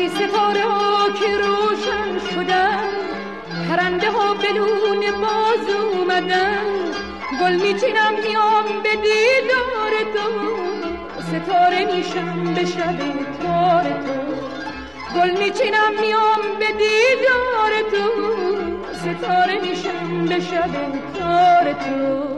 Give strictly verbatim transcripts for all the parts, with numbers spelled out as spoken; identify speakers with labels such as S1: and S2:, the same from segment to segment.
S1: ای ستاره ها که روشن شدن، پرنده ها بدون باز اومدن، گل میچینم میام به دیدار تو، ستاره میشم به شب تار تو، گل میچینم میام به دیدار تو، ستاره میشم به شب تار تو.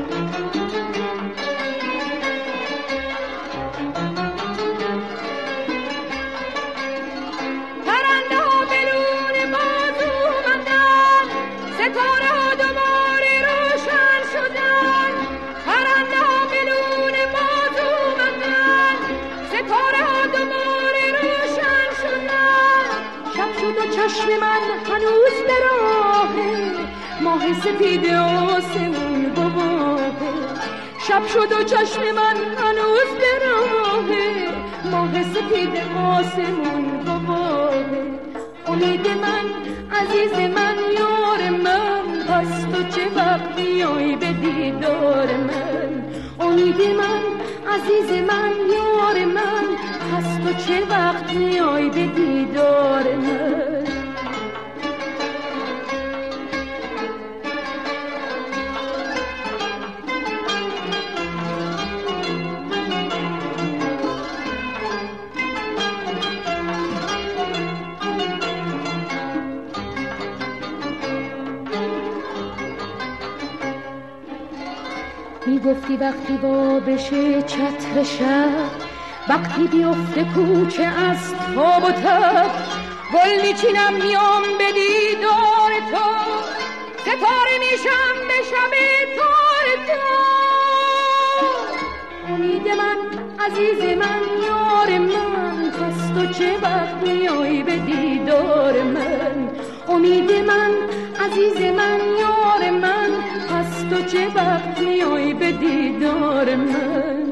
S1: پرنده ها بدون باز اومدن، ستاره ها دوباره روشن شدن، پرنده ها بدون باز اومدن، ستاره ها دوباره روشن شدن. شب شد و چشم من هنوز به راهه، ماه سفید آسمون گواهه. شب شد و چشم من هنوز به راهه، ماه سفید آسمون گواهه. امید من عزیز من یار من، پس تو چه وقت میای به دیدار من. امید من عزیز من یار من، پس تو چه وقت میای به دیدار من. می گفتی وقتی با بشه چتر شب، وقتی بیفته کوچه از تاب و تب، گل میچینم میام به دیدار تو، ستاره میشم به شب تار تو. امید من عزیز من یار من، پس تو چه وقت میای به دیدار من. امید من عزیز من یار من، پس تو چه وقت میای به دیدار من.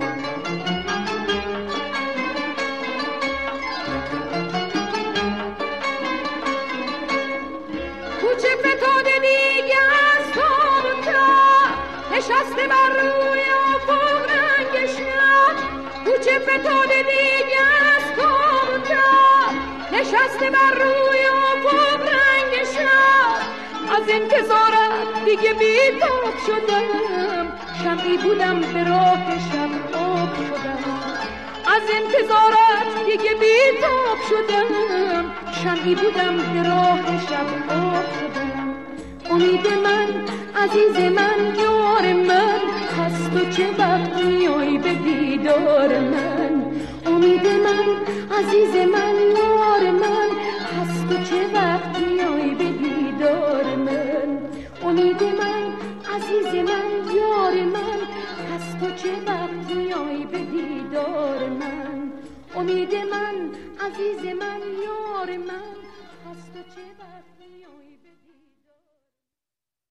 S1: کوچه فتاده دیگه از تاب و تب، نشسته بر روی افق رنگ شب. کوچه فتاده دیگه از تاب و تب، نشسته بر روی افق رنگ شب. از انتظارت دیگه بی‌تاب شدم، شمعی بودم به راه شب آب شدم. از انتظارت دیگه بی‌تاب شدم، شمعی بودم به راه شب آب شدم. امید من عزیز من یار من، پس تو چه وقت میای به دیدار من. امید من عزیز من یار من، پس تو چه وقت میای به دیدار من. امید من عزیز من یار من، پس تو چه وقت میای به دیدار من. امید من عزیز من یار من، پس تو چه وقت